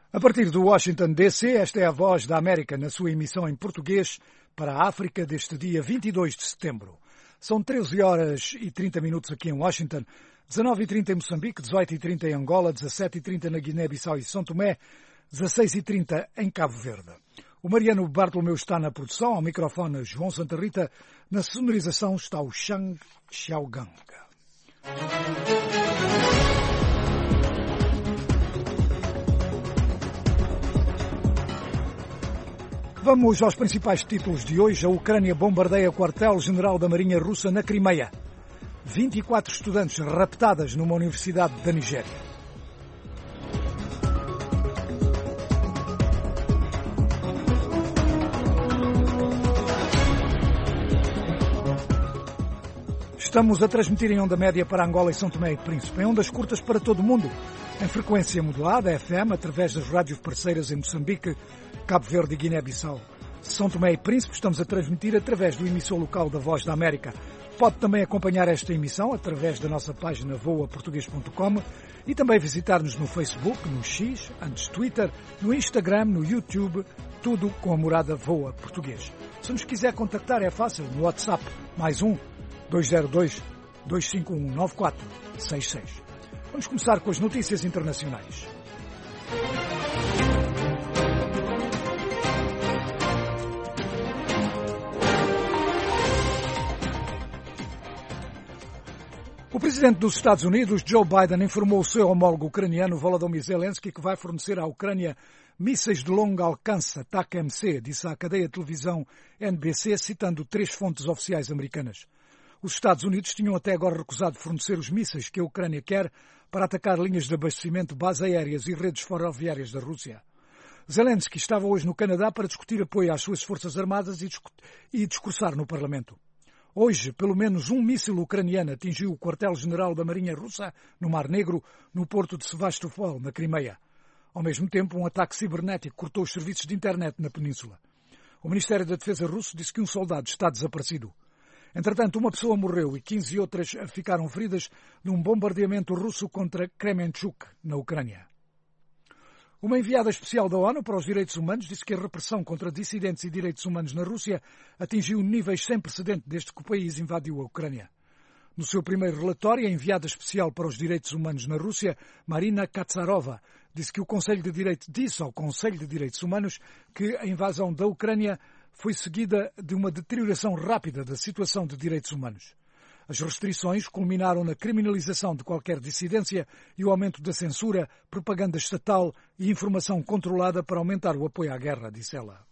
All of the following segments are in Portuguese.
A partir do Washington, D.C., esta é a Voz da América na sua emissão em português para a África deste dia 22 de setembro. São 13 horas e 30 minutos aqui em Washington, 19h30 em Moçambique, 18h30 em Angola, 17h30 na Guiné-Bissau e São Tomé, 16h30 em Cabo Verde. O Mariano Bartolomeu está na produção, ao microfone João Santa Rita, na sonorização está o Shang Xiaogang. Vamos aos principais títulos de hoje. A Ucrânia bombardeia o quartel-general da Marinha Russa na Crimeia. 24 estudantes raptadas numa universidade da Nigéria. Estamos a transmitir em onda média para Angola e São Tomé e Príncipe, em ondas curtas para todo o mundo, em frequência modulada, FM, através das rádios parceiras em Moçambique, Cabo Verde e Guiné-Bissau. São Tomé e Príncipe estamos a transmitir através do emissor local da Voz da América. Pode também acompanhar esta emissão através da nossa página voaportugues.com e também visitar-nos no Facebook, no X, antes Twitter, no Instagram, no YouTube, tudo com a morada Voa Português. Se nos quiser contactar é fácil, no WhatsApp, mais 202-251-9466. Vamos começar com as notícias internacionais. O presidente dos Estados Unidos, Joe Biden, informou o seu homólogo ucraniano, Volodymyr Zelensky, que vai fornecer à Ucrânia mísseis de longo alcance, TACMC, disse à cadeia de televisão NBC, citando 3 fontes oficiais americanas. Os Estados Unidos tinham até agora recusado fornecer os mísseis que a Ucrânia quer para atacar linhas de abastecimento, bases aéreas e redes ferroviárias da Rússia. Zelensky estava hoje no Canadá para discutir apoio às suas forças armadas e discursar no Parlamento. Hoje, pelo menos um míssil ucraniano atingiu o quartel-general da Marinha Russa no Mar Negro, no porto de Sevastopol, na Crimeia. Ao mesmo tempo, um ataque cibernético cortou os serviços de internet na península. O Ministério da Defesa russo disse que um soldado está desaparecido. Entretanto, uma pessoa morreu e 15 outras ficaram feridas num bombardeamento russo contra Kremenchuk, na Ucrânia. Uma enviada especial da ONU para os Direitos Humanos disse que a repressão contra dissidentes e direitos humanos na Rússia atingiu níveis sem precedente desde que o país invadiu a Ucrânia. No seu primeiro relatório, a enviada especial para os Direitos Humanos na Rússia, Marina Katsarova, disse ao Conselho de Direitos Humanos que a invasão da Ucrânia foi seguida de uma deterioração rápida da situação de direitos humanos. As restrições culminaram na criminalização de qualquer dissidência e o aumento da censura, propaganda estatal e informação controlada para aumentar o apoio à guerra, disse ela.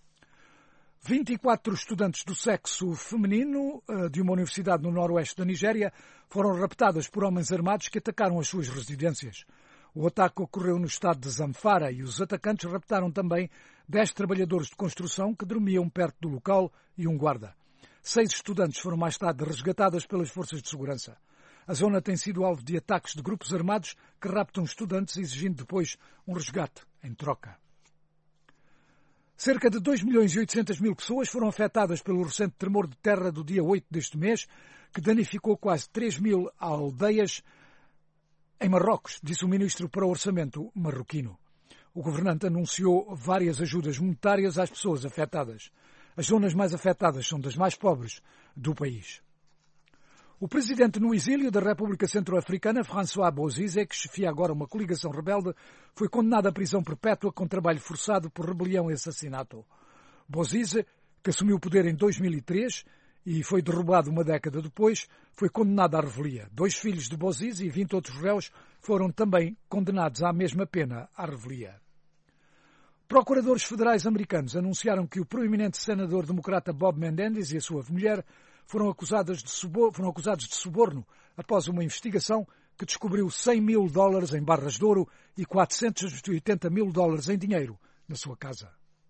24 estudantes do sexo feminino de uma universidade no noroeste da Nigéria foram raptadas por homens armados que atacaram as suas residências. O ataque ocorreu no estado de Zamfara e os atacantes raptaram também 10 trabalhadores de construção que dormiam perto do local e um guarda. 6 estudantes foram mais tarde resgatadas pelas forças de segurança. A zona tem sido alvo de ataques de grupos armados que raptam estudantes, exigindo depois um resgate em troca. Cerca de 2.800.000 pessoas foram afetadas pelo recente tremor de terra do dia 8 deste mês, que danificou quase 3.000 aldeias em Marrocos, disse o ministro para o orçamento marroquino. O governante anunciou várias ajudas monetárias às pessoas afetadas. As zonas mais afetadas são das mais pobres do país. O presidente no exílio da República Centro-Africana, François Bozizé, que chefia agora uma coligação rebelde, foi condenado à prisão perpétua com trabalho forçado por rebelião e assassinato. Bozizé, que assumiu o poder em 2003 e foi derrubado uma década depois, foi condenado à revelia. 2 filhos de Bozizé e 20 outros réus foram também condenados à mesma pena à revelia. Procuradores federais americanos anunciaram que o proeminente senador democrata Bob Menendez e a sua mulher foram acusados de suborno após uma investigação que descobriu $100.000 em barras de ouro e $480.000 em dinheiro na sua casa.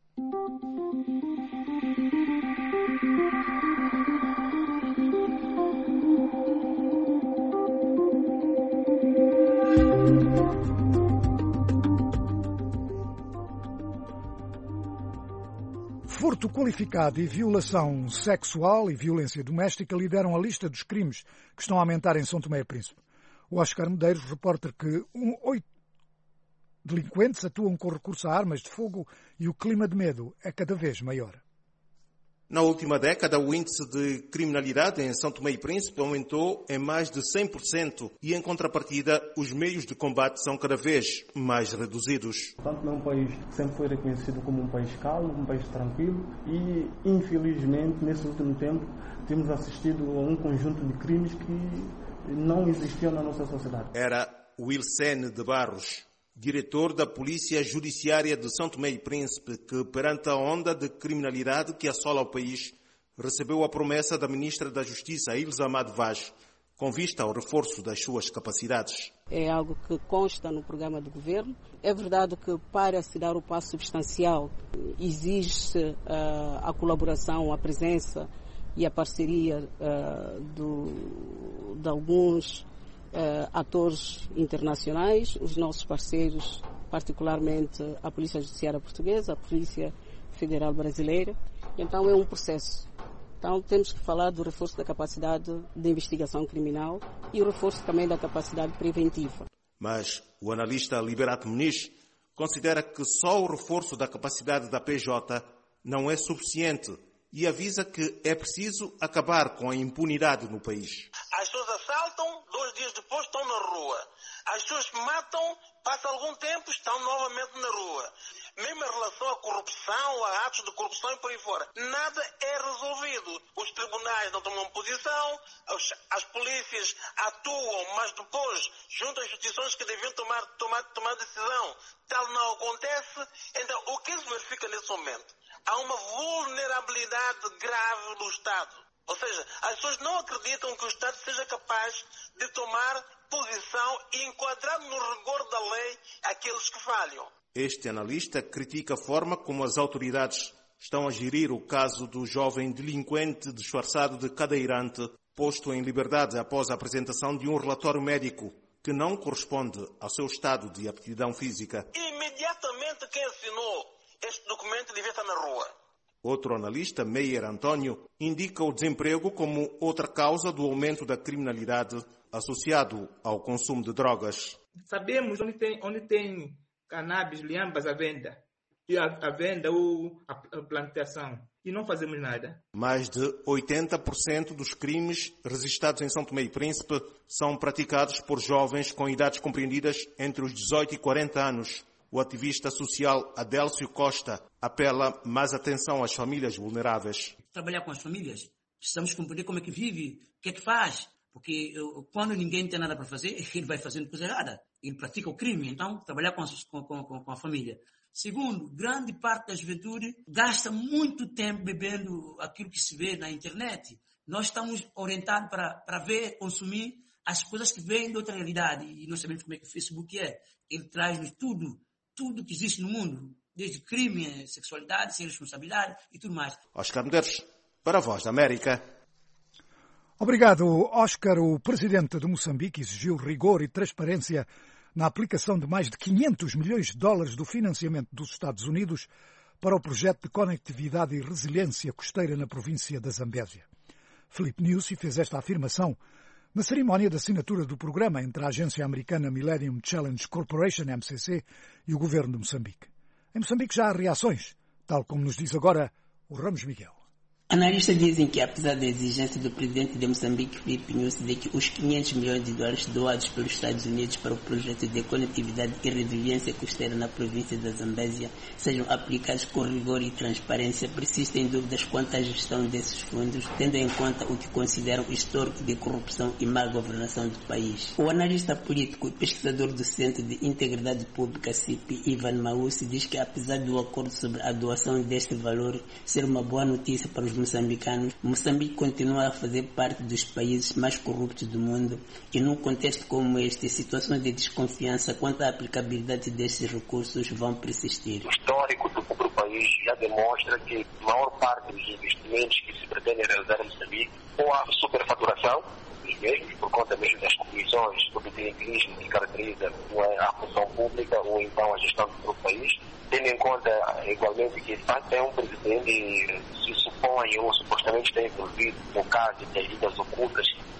Furto qualificado e violação sexual e violência doméstica lideram a lista dos crimes que estão a aumentar em São Tomé e Príncipe. O Oscar Medeiros reporta que delinquentes atuam com recurso a armas de fogo e o clima de medo é cada vez maior. Na última década, o índice de criminalidade em São Tomé e Príncipe aumentou em mais de 100% e, em contrapartida, os meios de combate são cada vez mais reduzidos. São Tomé é um país que sempre foi reconhecido como um país calmo, um país tranquilo e, infelizmente, nesse último tempo, temos assistido a um conjunto de crimes que não existiam na nossa sociedade. Era Wilson de Barros, diretor da Polícia Judiciária de São Tomé e Príncipe, que, perante a onda de criminalidade que assola o país, recebeu a promessa da Ministra da Justiça, Ilse Amado Vaz, com vista ao reforço das suas capacidades. É algo que consta no programa do Governo. É verdade que, para se dar o passo substancial, existe a colaboração, a presença e a parceria de alguns atores internacionais, os nossos parceiros, particularmente a Polícia Judiciária Portuguesa, a Polícia Federal Brasileira. Então é um processo. Então temos que falar do reforço da capacidade de investigação criminal e o reforço também da capacidade preventiva. Mas o analista Liberato Muniz considera que só o reforço da capacidade da PJ não é suficiente e avisa que é preciso acabar com a impunidade no país. As pessoas assaltam, 2 dias depois estão na rua. As pessoas matam, passa algum tempo, estão novamente na rua. Mesmo em relação à corrupção, a atos de corrupção e por aí fora, nada é resolvido. Os tribunais não tomam posição, as polícias atuam, mas depois, junto às instituições que deviam tomar decisão, tal não acontece. Então, o que se verifica nesse momento? Há uma vulnerabilidade grave do Estado. Ou seja, as pessoas não acreditam que o Estado seja capaz de tomar posição e enquadrar no rigor da lei aqueles que falham. Este analista critica a forma como as autoridades estão a gerir o caso do jovem delinquente disfarçado de cadeirante posto em liberdade após a apresentação de um relatório médico que não corresponde ao seu estado de aptidão física. Imediatamente quem assinou este documento devia estar na rua. Outro analista, Meyer António, indica o desemprego como outra causa do aumento da criminalidade associado ao consumo de drogas. Sabemos onde tem cannabis, liambas à venda. E a venda ou a plantação. E não fazemos nada. Mais de 80% dos crimes registrados em São Tomé e Príncipe são praticados por jovens com idades compreendidas entre os 18 e 40 anos. O ativista social Adélcio Costa apela mais atenção às famílias vulneráveis. Trabalhar com as famílias, precisamos compreender como é que vive, o que é que faz. Porque quando ninguém tem nada para fazer, ele vai fazendo coisa errada. Ele pratica o crime, então trabalhar com a família. Segundo, grande parte da juventude gasta muito tempo bebendo aquilo que se vê na internet. Nós estamos orientados para ver, consumir as coisas que vêm de outra realidade. E nós sabemos como é que o Facebook é. Ele traz-nos tudo que existe no mundo, desde crime, sexualidade, sem responsabilidade e tudo mais. Oscar Medeiros, para a Voz da América. Obrigado, Oscar. O presidente de Moçambique exigiu rigor e transparência na aplicação de mais de 500 milhões de dólares do financiamento dos Estados Unidos para o projeto de conectividade e resiliência costeira na província da Zambésia. Filipe Nyusi fez esta afirmação na cerimónia de assinatura do programa entre a agência americana Millennium Challenge Corporation, MCC, e o governo de Moçambique. Em Moçambique já há reações, tal como nos diz agora o Ramos Miguel. Analistas dizem que, apesar da exigência do presidente de Moçambique, Filipe Nyusi, de que os 500 milhões de dólares doados pelos Estados Unidos para o projeto de conectividade e resiliência costeira na província da Zambésia sejam aplicados com rigor e transparência, persistem dúvidas quanto à gestão desses fundos, tendo em conta o que consideram histórico de corrupção e má governação do país. O analista político e pesquisador do Centro de Integridade Pública, CIP, Ivan Maussi, diz que, apesar do acordo sobre a doação deste valor ser uma boa notícia para os moçambicanos, Moçambique continua a fazer parte dos países mais corruptos do mundo e, num contexto como este, situações de desconfiança quanto à aplicabilidade destes recursos vão persistir. O histórico do país já demonstra que a maior parte dos investimentos que se pretendem realizar em Moçambique ou há superfaturação dos mesmos, por conta mesmo das comissões sobre clientelismo que caracteriza a função pública ou então a gestão do país, tendo em conta igualmente que de facto é um presidente que se supõe ou supostamente está envolvido no caso das vidas ocultas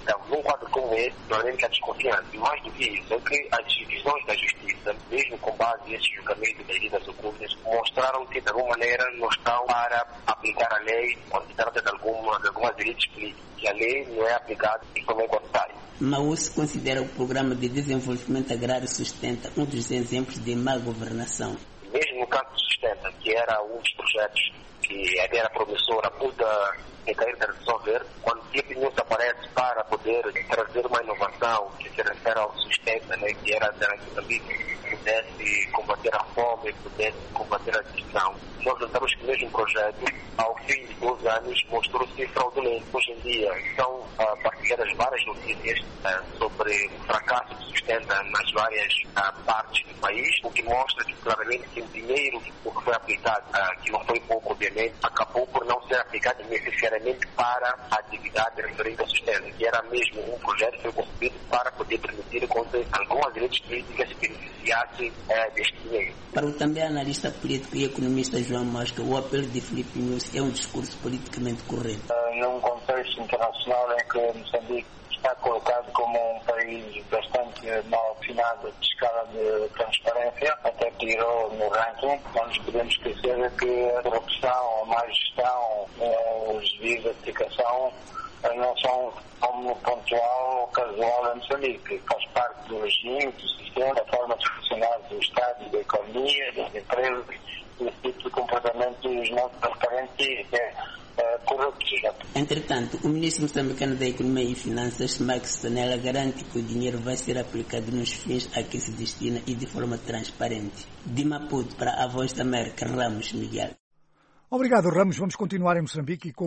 Então, num quadro como esse, normalmente há desconfiança. E mais do que isso, é que as decisões da justiça, mesmo com base nesses julgamentos das medidas ocultas, mostraram que, de alguma maneira, não estão para aplicar a lei quando se trata de algumas direitos políticos. E a lei não é aplicada e como é necessário. Maús considera o Programa de Desenvolvimento Agrário Sustenta um dos exemplos de má governação. Mesmo no caso do Sustenta, que era um dos projetos que era promissora, muda cair de resolver, quando a opinião aparece para poder trazer uma inovação que se refere ao Sustenta, né, que era também que pudesse combater a fome, pudesse combater a destruição. Nós notamos que o mesmo projeto, ao fim de 12 anos, mostrou-se fraudulento. Hoje em dia são partilhadas várias notícias sobre o fracasso do Sustenta nas várias partes do país, o que mostra que claramente que o dinheiro que foi aplicado, que não foi pouco, obviamente, acabou por não ser aplicado necessariamente para a atividade referente ao Sustenta, que era mesmo um projeto que foi concebido para poder permitir que algumas direitos políticas se beneficiassem deste dinheiro. Para o também analista político e economista João Mosca, o apelo de Filipe Nyusi é um discurso politicamente correto. Num contexto internacional em que Moçambique está colocado como um país bastante mal afinado de escala de transparência, até tirou no ranking, não nos podemos esquecer que a corrupção, a má gestão, os desvios de aplicação não são como pontual ou casual em Moçambique. Faz parte do regime, do sistema, da forma de funcionar do Estado, da economia, das empresas, esse tipo de comportamentos não transparentes corruptos. Entretanto, o ministro moçambicano da Economia e Finanças, Max Tonela, garante que o dinheiro vai ser aplicado nos fins a que se destina e de forma transparente. De Maputo para a Voz da América, Ramos Miguel. Obrigado, Ramos. Vamos continuar em Moçambique e com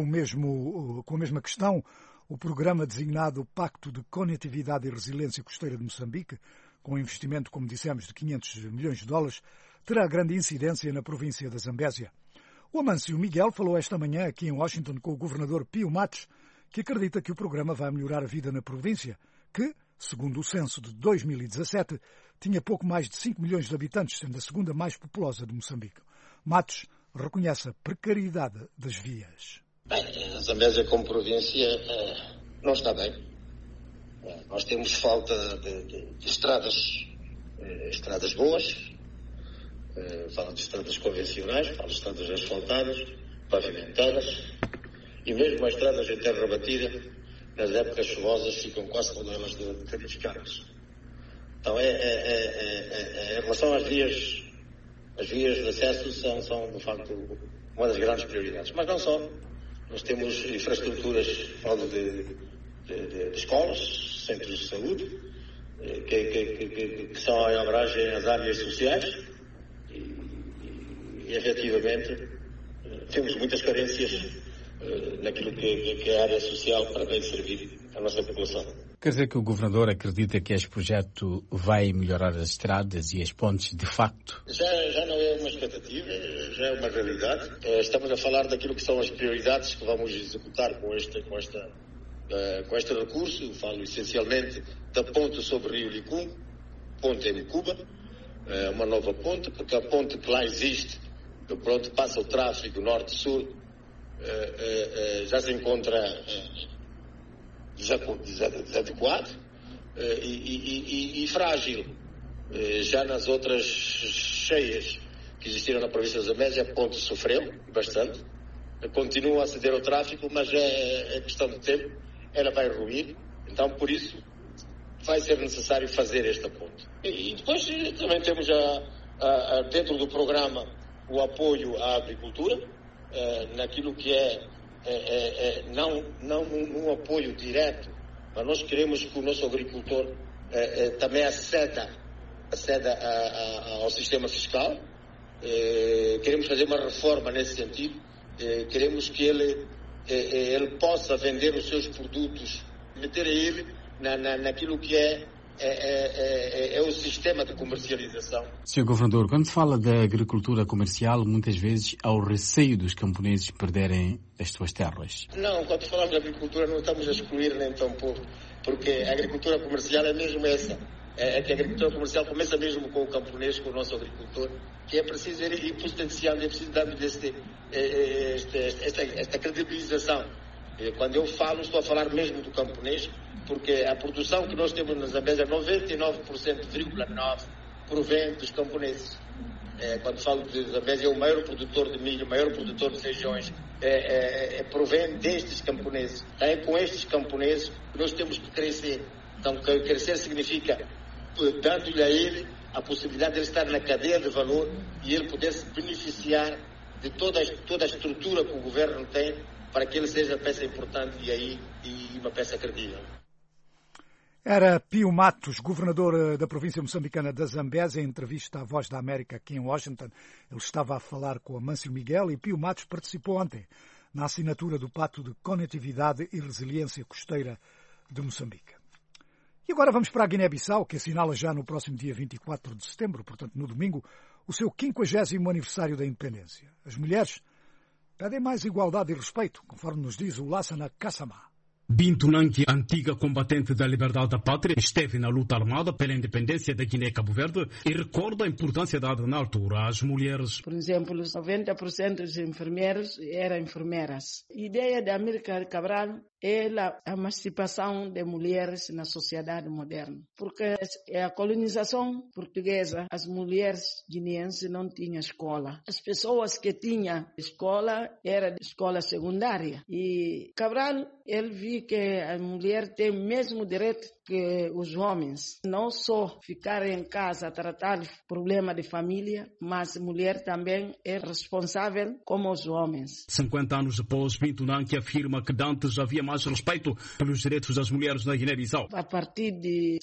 a mesma questão. O programa designado Pacto de Conectividade e Resiliência Costeira de Moçambique, com um investimento, como dissemos, de 500 milhões de dólares, terá grande incidência na província da Zambésia. O Amâncio Miguel falou esta manhã aqui em Washington com o governador Pio Matos, que acredita que o programa vai melhorar a vida na província, que, segundo o censo de 2017, tinha pouco mais de 5 milhões de habitantes, sendo a segunda mais populosa de Moçambique. Matos reconhece a precariedade das vias. Bem, a Zambésia como província não está bem. Nós temos falta de estradas boas, falo de estradas convencionais, falo de estradas asfaltadas, pavimentadas, e mesmo as estradas em terra batida, nas épocas chuvosas, ficam quase todas elas danificadas. Então, em relação às vias de acesso são, de facto, uma das grandes prioridades. Mas não só. Nós temos infraestruturas, falo de escolas, centros de saúde, que são em abrangem as áreas sociais e efetivamente, temos muitas carências naquilo que é a área social para bem servir a nossa população. Quer dizer que o governador acredita que este projeto vai melhorar as estradas e as pontes de facto? Já não é uma expectativa, já é uma realidade. Estamos a falar daquilo que são as prioridades que vamos executar com este recurso. Falo essencialmente da ponte sobre o Rio Licum, ponte em Cuba, uma nova ponte, porque a ponte que lá existe, pronto, passa o tráfego norte-sul, já se encontra desadequado e frágil. Já nas outras cheias que existiram na província da Zambésia, a ponte sofreu bastante, continua a ceder ao tráfego, mas é questão de tempo, ela vai ruir, então por isso vai ser necessário fazer esta ponte. E depois também temos dentro do programa o apoio à agricultura, naquilo que não um apoio direto, mas nós queremos que o nosso agricultor também aceda ao sistema fiscal. Queremos fazer uma reforma nesse sentido. Queremos que ele possa vender os seus produtos, meter ele naquilo que é o sistema de comercialização. Sr. Governador, quando se fala da agricultura comercial, muitas vezes há o receio dos camponeses perderem as suas terras. Não, quando falamos de agricultura não estamos a excluir nem tão pouco, porque a agricultura comercial é mesmo essa. É que a agricultura comercial começa mesmo com o camponês, com o nosso agricultor, que é preciso ir potenciando, é preciso dar-lhe esta credibilização Quando eu falo, estou a falar mesmo do camponês, porque a produção que nós temos na Zambésia, 99,9% provém dos camponeses. Quando falo de Zambésia, é o maior produtor de milho, o maior produtor de feijões, provém destes camponeses. É com estes camponeses que nós temos que crescer. Então, crescer significa dando-lhe a ele a possibilidade de ele estar na cadeia de valor e ele poder se beneficiar de toda a estrutura que o governo tem para que ele seja peça importante e uma peça credível. Era Pio Matos, governador da província moçambicana da Zambésia, em entrevista à Voz da América aqui em Washington. Ele estava a falar com Amâncio Miguel e Pio Matos participou ontem na assinatura do Pacto de Conectividade e Resiliência Costeira de Moçambique. E agora vamos para a Guiné-Bissau, que assinala já no próximo dia 24 de setembro, portanto no domingo, o seu 50º aniversário da independência. As mulheres pedem mais igualdade e respeito, conforme nos diz o Lassana Kassama. Bintu Nanki, antiga combatente da liberdade da pátria, esteve na luta armada pela independência da Guiné-Cabo Verde e recorda a importância dada na altura às mulheres. Por exemplo, 90% dos enfermeiros eram enfermeiras. A ideia da Amílcar Cabral é a emancipação de mulheres na sociedade moderna. Porque a colonização portuguesa, as mulheres guineenses não tinham escola. As pessoas que tinham escola era escola secundária. E Cabral, ele viu que a mulher tem o mesmo direito que os homens. Não só ficar em casa a tratar problema de família, mas a mulher também é responsável como os homens. 50 anos depois, Bintu Nanki afirma que antes havia mais respeito pelos direitos das mulheres na Guiné-Bissau. A partir de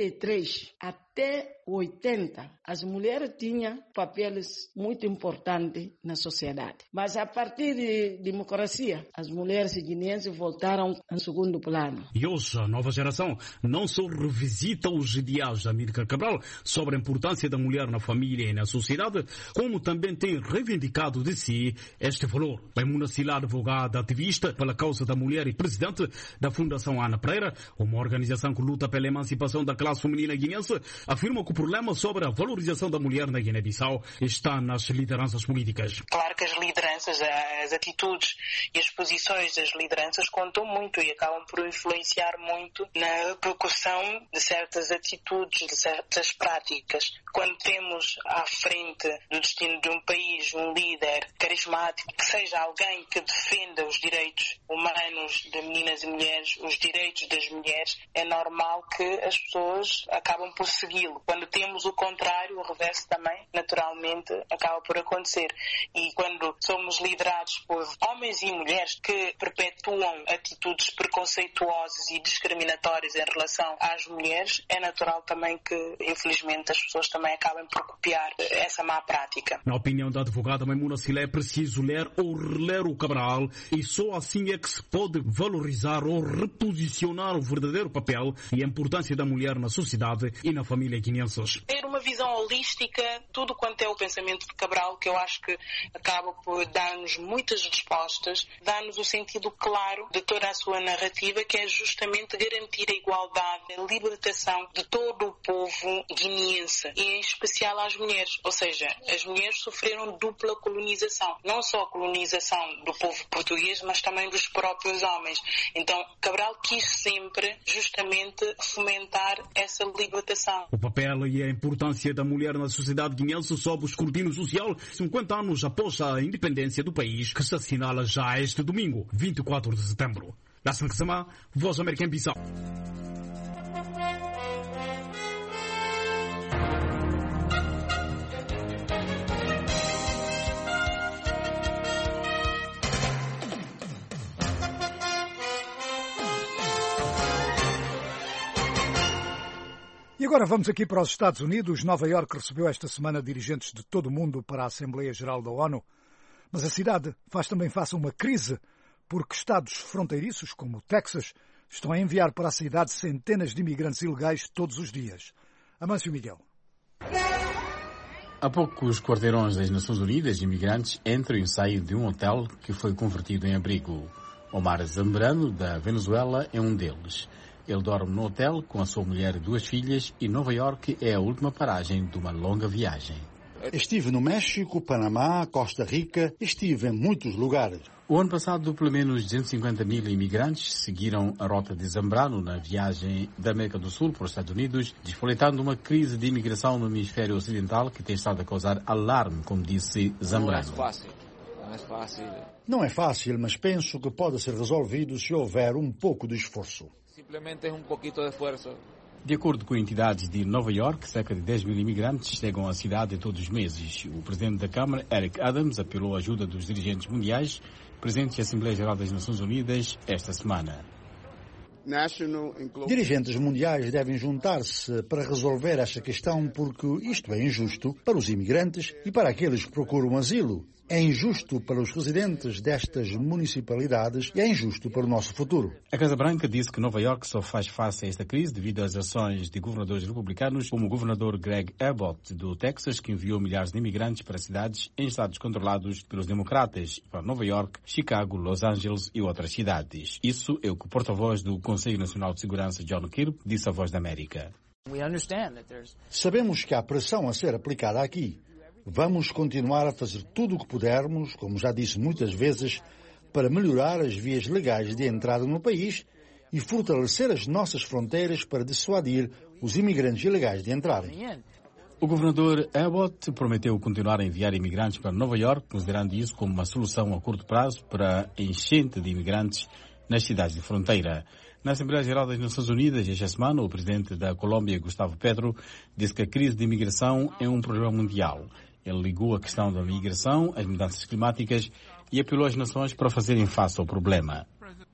63 até 80, as mulheres tinham papéis muito importantes na sociedade. Mas a partir de democracia, as mulheres guineenses voltaram ao segundo plano. E hoje, a nova geração não só revisita os ideais da Amílcar Cabral sobre a importância da mulher na família e na sociedade, como também tem reivindicado de si este valor. Maimuna Sila, advogada ativista pela causa da mulher e presidente da Fundação Ana Pereira, uma organização que luta pela emancipação da classe feminina guineense, afirma que o problema sobre a valorização da mulher na Guiné-Bissau está nas lideranças políticas. Claro que as lideranças, as atitudes e as posições das lideranças contam muito e acabam por influenciar muito na repercussão de certas atitudes, de certas práticas. Quando temos à frente do destino de um país um líder carismático, que seja alguém que defenda os direitos humanos de meninas e mulheres, os direitos das mulheres, é normal que as pessoas acabam por segui-lo. Quando temos o contrário, o reverso também, naturalmente, acaba por acontecer. E quando somos liderados por homens e mulheres que perpetuam atitudes preconceituosas e discriminatórias em relação às mulheres, é natural também que, infelizmente, as pessoas também acabem por copiar essa má prática. Na opinião da advogada Maimuna Sila, é preciso ler ou reler o Cabral e só assim é que se pode valorizar ou reposicionar o verdadeiro papel e a importância da mulher na sociedade e na família guineenses. Ter uma visão holística, tudo quanto é o pensamento de Cabral, que eu acho que acaba por dar-nos muitas respostas, dar-nos o sentido claro de toda a sua narrativa, que é justamente garantir a igualdade, a libertação de todo o povo guineense, e em especial às mulheres. Ou seja, as mulheres sofreram dupla colonização, não só a colonização do povo português, mas também dos próprios homens. Então, Cabral quis sempre justamente fomentar essa libertação. O papel e a importância da mulher na sociedade guineense sob o escrutínio social 50 anos após a independência do país, que se assinala já este domingo, 24 de setembro. Lassana Kassama, Voz da América em Bissau. E agora vamos aqui para os Estados Unidos. Nova Iorque recebeu esta semana dirigentes de todo o mundo para a Assembleia Geral da ONU. Mas a cidade faz também face a uma crise, porque estados fronteiriços, como o Texas, estão a enviar para a cidade centenas de imigrantes ilegais todos os dias. Amâncio Miguel. Há poucos quarteirões das Nações Unidas, imigrantes entram e saem de um hotel que foi convertido em abrigo. Omar Zambrano, da Venezuela, é um deles. Ele dorme no hotel com a sua mulher e 2 filhas e Nova Iorque é a última paragem de uma longa viagem. Estive no México, Panamá, Costa Rica, estive em muitos lugares. O ano passado, pelo menos 250 mil imigrantes seguiram a rota de Zambrano na viagem da América do Sul para os Estados Unidos, despoletando uma crise de imigração no hemisfério ocidental que tem estado a causar alarme, como disse Zambrano. Não é fácil, mas penso que pode ser resolvido se houver um pouco de esforço. Simplesmente um pouquinho de esforço. De acordo com entidades de Nova York, cerca de 10 mil imigrantes chegam à cidade todos os meses. O presidente da Câmara, Eric Adams, apelou à ajuda dos dirigentes mundiais presentes na Assembleia Geral das Nações Unidas esta semana. Dirigentes mundiais devem juntar-se para resolver esta questão porque isto é injusto para os imigrantes e para aqueles que procuram asilo. É injusto para os residentes destas municipalidades e é injusto para o nosso futuro. A Casa Branca disse que Nova York só faz face a esta crise devido às ações de governadores republicanos, como o governador Greg Abbott, do Texas, que enviou milhares de imigrantes para cidades em estados controlados pelos democratas, para Nova York, Chicago, Los Angeles e outras cidades. Isso é o que o porta-voz do Conselho Nacional de Segurança, John Kirby, disse à Voz da América. Sabemos que há pressão a ser aplicada aqui. Vamos continuar a fazer tudo o que pudermos, como já disse muitas vezes, para melhorar as vias legais de entrada no país e fortalecer as nossas fronteiras para dissuadir os imigrantes ilegais de entrarem. O governador Abbott prometeu continuar a enviar imigrantes para Nova York, considerando isso como uma solução a curto prazo para a enchente de imigrantes nas cidades de fronteira. Na Assembleia Geral das Nações Unidas, esta semana, o presidente da Colômbia, Gustavo Petro, disse que a crise de imigração é um problema mundial. Ele ligou a questão da migração às mudanças climáticas e apelou às nações para fazerem face ao problema.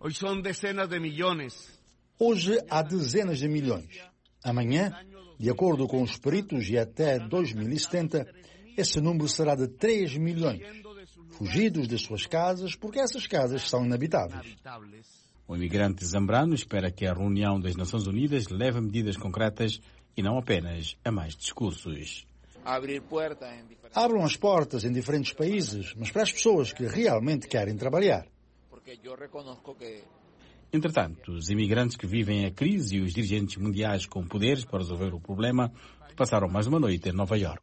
Hoje há dezenas de milhões. Amanhã, de acordo com os peritos, e até 2070, esse número será de 3 milhões, fugidos de suas casas porque essas casas são inabitáveis. O imigrante Zambrano espera que a reunião das Nações Unidas leve a medidas concretas e não apenas a mais discursos. Abram as portas em diferentes países, mas para as pessoas que realmente querem trabalhar. Entretanto, os imigrantes que vivem a crise e os dirigentes mundiais com poderes para resolver o problema passaram mais uma noite em Nova York.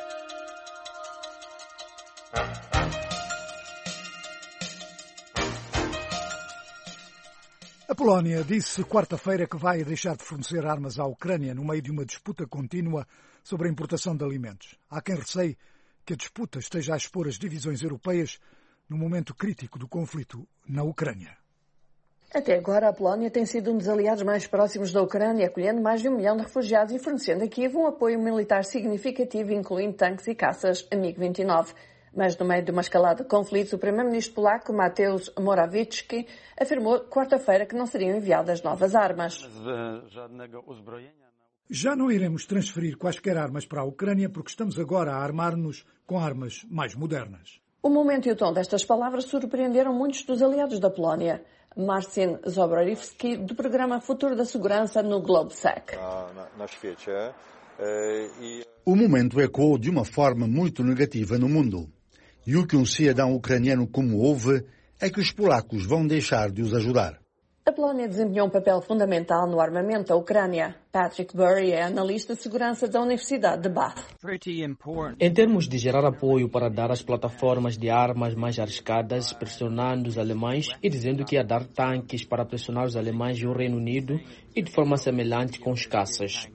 A Polónia disse quarta-feira que vai deixar de fornecer armas à Ucrânia no meio de uma disputa contínua sobre a importação de alimentos. Há quem receie que a disputa esteja a expor as divisões europeias no momento crítico do conflito na Ucrânia. Até agora, a Polónia tem sido um dos aliados mais próximos da Ucrânia, acolhendo mais de 1 milhão de refugiados e fornecendo a Kiev um apoio militar significativo, incluindo tanques e caças MiG-29. Mas, no meio de uma escalada de conflitos, o primeiro-ministro polaco, Mateusz Morawiecki, afirmou quarta-feira que não seriam enviadas novas armas. Já não iremos transferir quaisquer armas para a Ucrânia porque estamos agora a armar-nos com armas mais modernas. O momento e o tom destas palavras surpreenderam muitos dos aliados da Polónia. Marcin Zobrowski, do programa Futuro da Segurança no Globsec. O momento ecoou de uma forma muito negativa no mundo. E o que um cidadão ucraniano como houve é que os polacos vão deixar de os ajudar. A Polónia desempenhou um papel fundamental no armamento da Ucrânia. Patrick Burry é analista de segurança da Universidade de Bath. Em termos de gerar apoio para dar às plataformas de armas mais arriscadas, pressionando os alemães e dizendo que ia dar tanques para pressionar os alemães e o Reino Unido, e de forma semelhante com os caças.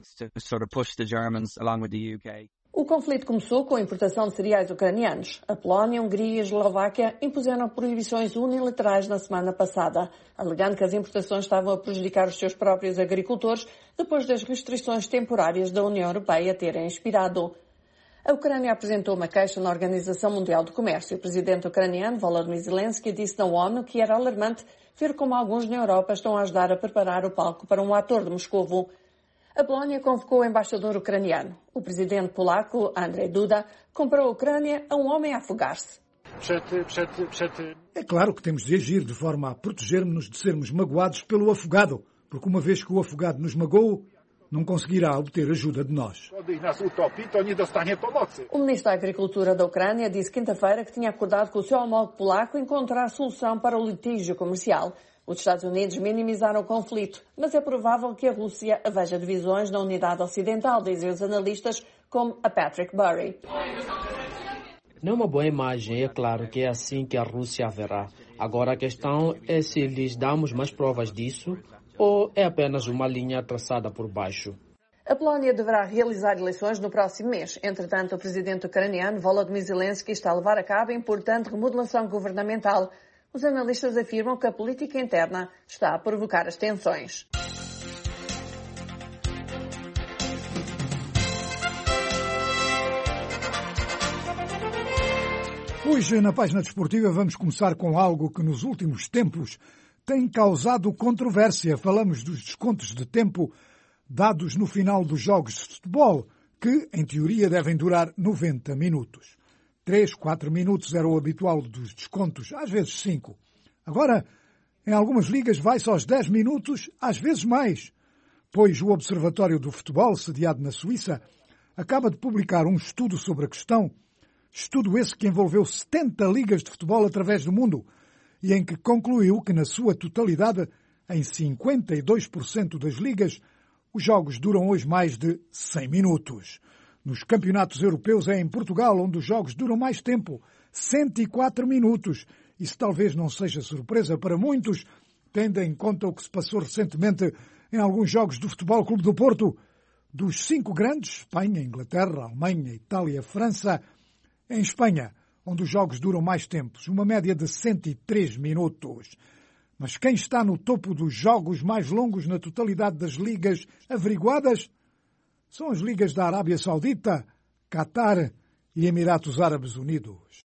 O conflito começou com a importação de cereais ucranianos. A Polónia, a Hungria e a Eslováquia impuseram proibições unilaterais na semana passada, alegando que as importações estavam a prejudicar os seus próprios agricultores depois das restrições temporárias da União Europeia terem expirado. A Ucrânia apresentou uma queixa na Organização Mundial do Comércio. O presidente ucraniano, Volodymyr Zelensky, disse na ONU que era alarmante ver como alguns na Europa estão a ajudar a preparar o palco para um ator de Moscovo. A Polónia convocou o embaixador ucraniano. O presidente polaco, Andrzej Duda, comparou a Ucrânia a um homem a afogar-se. É claro que temos de agir de forma a protegermos-nos de sermos magoados pelo afogado, porque uma vez que o afogado nos magoou, não conseguirá obter ajuda de nós. O ministro da Agricultura da Ucrânia disse quinta-feira que tinha acordado com o seu homólogo polaco encontrar solução para o litígio comercial. Os Estados Unidos minimizaram o conflito, mas é provável que a Rússia veja divisões na unidade ocidental, dizem os analistas, como a Patrick Burry. Não é uma boa imagem, é claro que é assim que a Rússia verá. Agora a questão é se lhes damos mais provas disso ou é apenas uma linha traçada por baixo. A Polónia deverá realizar eleições no próximo mês. Entretanto, o presidente ucraniano Volodymyr Zelensky está a levar a cabo a importante remodelação governamental. Os analistas afirmam que a política interna está a provocar as tensões. Hoje, na página desportiva, vamos começar com algo que nos últimos tempos tem causado controvérsia. Falamos dos descontos de tempo dados no final dos jogos de futebol, que, em teoria, devem durar 90 minutos. 3, 4 minutos era o habitual dos descontos, às vezes 5. Agora, em algumas ligas vai-se aos 10 minutos, às vezes mais, pois o Observatório do Futebol, sediado na Suíça, acaba de publicar um estudo sobre a questão, estudo esse que envolveu 70 ligas de futebol através do mundo e em que concluiu que, na sua totalidade, em 52% das ligas, os jogos duram hoje mais de 100 minutos. Nos campeonatos europeus é em Portugal onde os jogos duram mais tempo, 104 minutos. Isso talvez não seja surpresa para muitos, tendo em conta o que se passou recentemente em alguns jogos do Futebol Clube do Porto. Dos 5 grandes, Espanha, Inglaterra, Alemanha, Itália, França, em Espanha, onde os jogos duram mais tempos, uma média de 103 minutos. Mas quem está no topo dos jogos mais longos na totalidade das ligas averiguadas são as ligas da Arábia Saudita, Qatar e Emirados Árabes Unidos.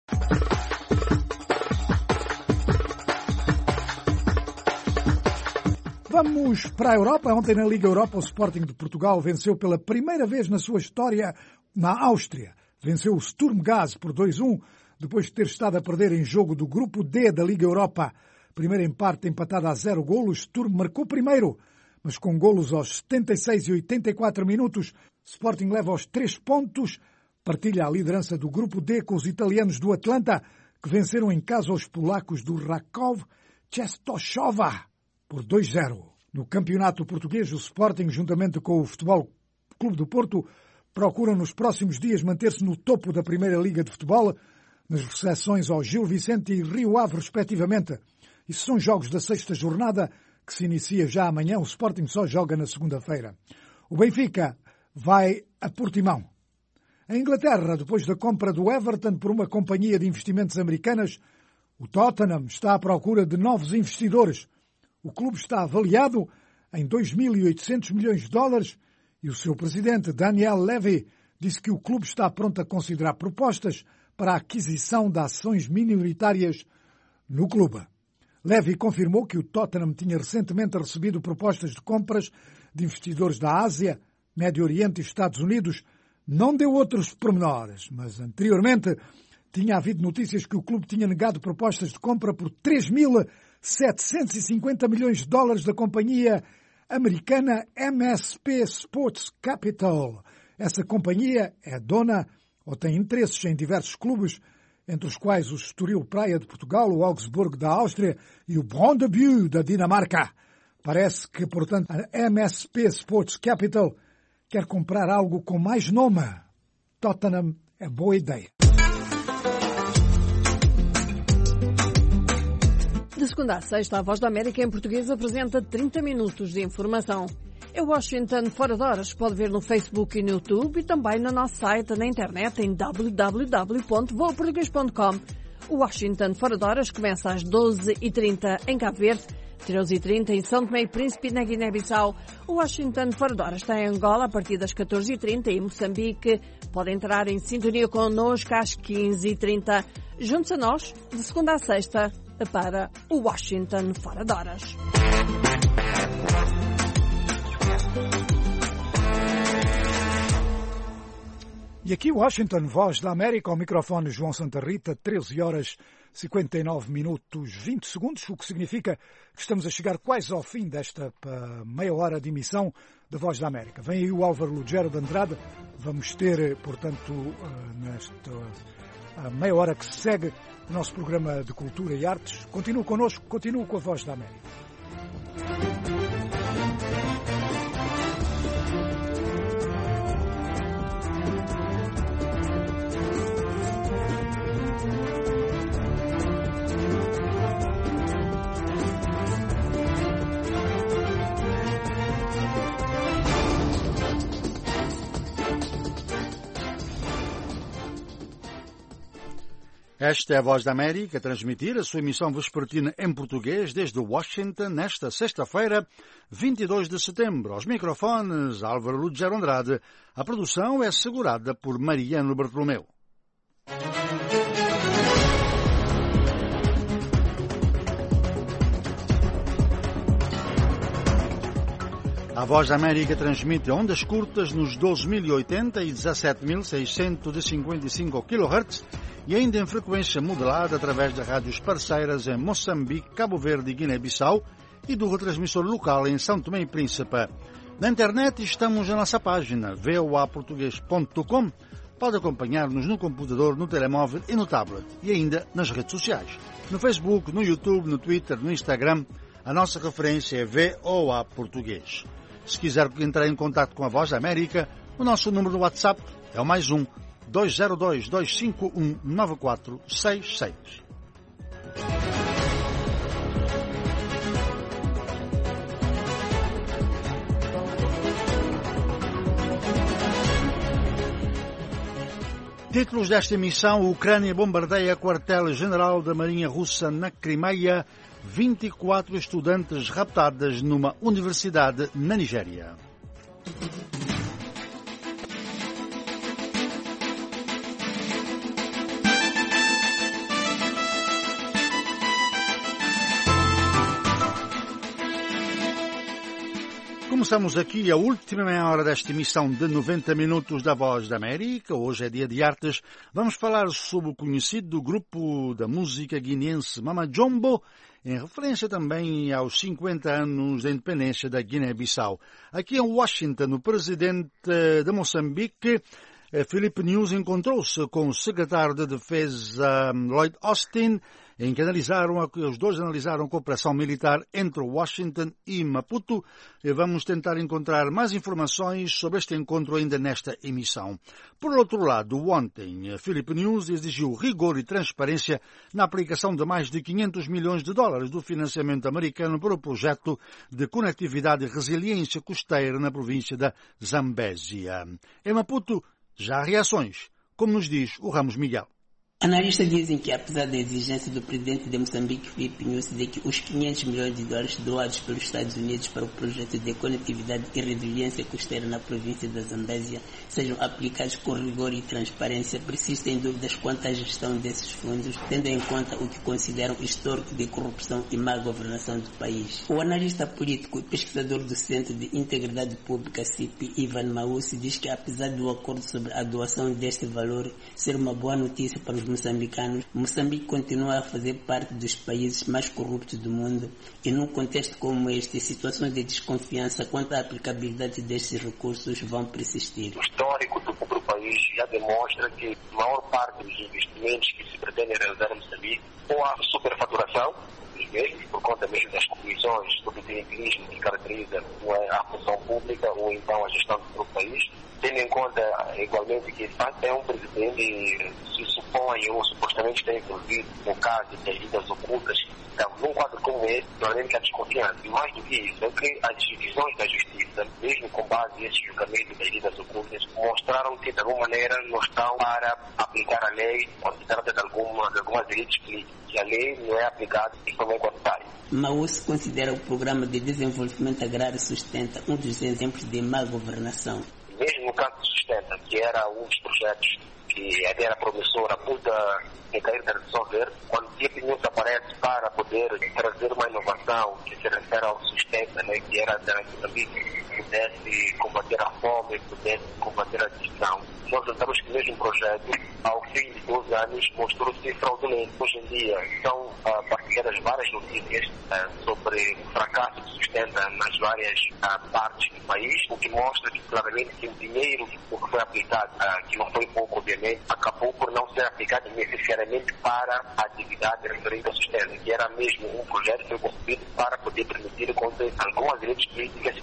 Vamos para a Europa. Ontem na Liga Europa o Sporting de Portugal venceu pela primeira vez na sua história na Áustria. Venceu o Sturm Graz por 2-1, depois de ter estado a perder em jogo do Grupo D da Liga Europa. Primeiro empate empatado a 0 golos, Sturm marcou primeiro, mas com golos aos 76 e 84 minutos. Sporting leva aos 3 pontos, partilha a liderança do Grupo D com os italianos do Atlanta, que venceram em casa os polacos do Raków Częstochowa por 2-0. No campeonato português, o Sporting, juntamente com o Futebol Clube do Porto, procuram nos próximos dias manter-se no topo da Primeira Liga de Futebol, nas recepções ao Gil Vicente e Rio Ave, respectivamente. Isso são jogos da 6ª jornada, que se inicia já amanhã. O Sporting só joga na segunda-feira. O Benfica vai a Portimão. Em Inglaterra, depois da compra do Everton por uma companhia de investimentos americanas, o Tottenham está à procura de novos investidores. O clube está avaliado em 2.800 milhões de dólares e o seu presidente, Daniel Levy, disse que o clube está pronto a considerar propostas para a aquisição de ações minoritárias no clube. Levy confirmou que o Tottenham tinha recentemente recebido propostas de compras de investidores da Ásia, Médio Oriente e Estados Unidos. Não deu outros pormenores, mas anteriormente tinha havido notícias que o clube tinha negado propostas de compra por 3.750 milhões de dólares da companhia americana MSP Sports Capital. Essa companhia é dona ou tem interesses em diversos clubes, entre os quais o Estoril Praia de Portugal, o Augsburgo da Áustria e o Brøndby da Dinamarca. Parece que, portanto, a MSP Sports Capital quer comprar algo com mais nome. Tottenham é boa ideia. De segunda a sexta, a Voz da América em português apresenta 30 minutos de informação. É Washington Fora de Horas. Pode ver no Facebook e no YouTube e também no nosso site na internet em www.voaportugues.com. O Washington Fora de Horas começa às 12h30 em Cabo Verde, 13h30 em São Tomé e Príncipe na Guiné-Bissau. O Washington Fora de Horas está em Angola a partir das 14h30 e em Moçambique. Pode entrar em sintonia connosco às 15h30. Junte-se a nós de segunda a sexta para o Washington Fora de Horas. E aqui Washington, Voz da América, ao microfone João Santa Rita, 13 horas 59 minutos 20 segundos, o que significa que estamos a chegar quase ao fim desta meia hora de emissão da Voz da América. Vem aí o Álvaro Lugero de Andrade, vamos ter, portanto, nesta meia hora que se segue, o nosso programa de Cultura e Artes. Continue connosco, continue com a Voz da América. Esta é a Voz da América a transmitir a sua emissão vespertina em português desde Washington nesta sexta-feira, 22 de setembro. Aos microfones, Álvaro Lugero Andrade. A produção é assegurada por Mariano Bartolomeu. A Voz da América transmite ondas curtas nos 12.080 e 17.655 kHz e ainda em frequência modulada através de rádios parceiras em Moçambique, Cabo Verde e Guiné-Bissau e do retransmissor local em São Tomé e Príncipe. Na internet estamos na nossa página voaportugues.com. Pode acompanhar-nos no computador, no telemóvel e no tablet e ainda nas redes sociais. No Facebook, no YouTube, no Twitter, no Instagram, a nossa referência é VOA Português. Se quiser entrar em contato com a Voz da América, o nosso número do WhatsApp é o +1 202 251 9466. Títulos desta emissão: Ucrânia bombardeia quartel-general da Marinha Russa na Crimeia. 24 estudantes raptadas numa universidade na Nigéria. Começamos aqui a última meia hora desta emissão de 90 minutos da Voz da América. Hoje é dia de artes. Vamos falar sobre o conhecido grupo da música guineense Mama Jumbo, em referência também aos 50 anos da independência da Guiné-Bissau. Aqui em Washington, o presidente de Moçambique, Filipe Nunes, encontrou-se com o secretário de Defesa Lloyd Austin, em que os dois analisaram a cooperação militar entre Washington e Maputo. E vamos tentar encontrar mais informações sobre este encontro ainda nesta emissão. Por outro lado, ontem, Filipe Nunes exigiu rigor e transparência na aplicação de mais de 500 milhões de dólares do financiamento americano para o projeto de conectividade e resiliência costeira na província da Zambésia. Em Maputo, já há reações, como nos diz o Ramos Miguel. Analistas dizem que, apesar da exigência do presidente de Moçambique, Filipe Nunes, de que os 500 milhões de dólares doados pelos Estados Unidos para o projeto de conectividade e resiliência costeira na província da Zambésia sejam aplicados com rigor e transparência, persistem dúvidas quanto à gestão desses fundos, tendo em conta o que consideram histórico de corrupção e má governação do país. O analista político e pesquisador do Centro de Integridade Pública, CIP, Ivan Maussi, diz que, apesar do acordo sobre a doação deste valor ser uma boa notícia para os moçambicanos, Moçambique continua a fazer parte dos países mais corruptos do mundo e, num contexto como este, situações de desconfiança quanto à aplicabilidade destes recursos vão persistir. O histórico do país já demonstra que a maior parte dos investimentos que se pretendem realizar em Moçambique ou há superfaturação, por conta mesmo das comissões sobre o clientelismo que caracteriza a função pública ou então a gestão do país, tendo em conta igualmente que é um presidente que se supõe ou supostamente está envolvido no caso das dívidas ocultas. Então, num quadro como esse, normalmente há desconfiança. E mais do que isso, é que as decisões da justiça, mesmo com base nesse julgamento das dívidas ocultas, mostraram que de alguma maneira não estão para aplicar a lei quando se trata de algumas elites políticas. E a lei não é aplicada de forma igualitária. Maus considera o Programa de Desenvolvimento Agrário Sustenta um dos exemplos de má governação. Mesmo no caso do Sustenta, que era um dos projetos que era promissora, muita recair da redução verde, quando o Filipe Nunes aparece para poder trazer uma inovação que se refere ao Sustenta, né, que era da Moçambique, pudesse combater a fome, pudesse combater a destruição. Nós notamos que o mesmo projeto, ao fim de 12 anos, mostrou-se fraudulento. Hoje em dia, são partilhadas várias notícias sobre o fracasso que Sustenta nas várias partes do país, o que mostra que, claramente, que o dinheiro que foi aplicado, que não foi pouco, obviamente, acabou por não ser aplicado necessariamente para a atividade referente ao Sustenta, que era mesmo um projeto que foi concebido para poder permitir que algumas elites políticas se beneficiassem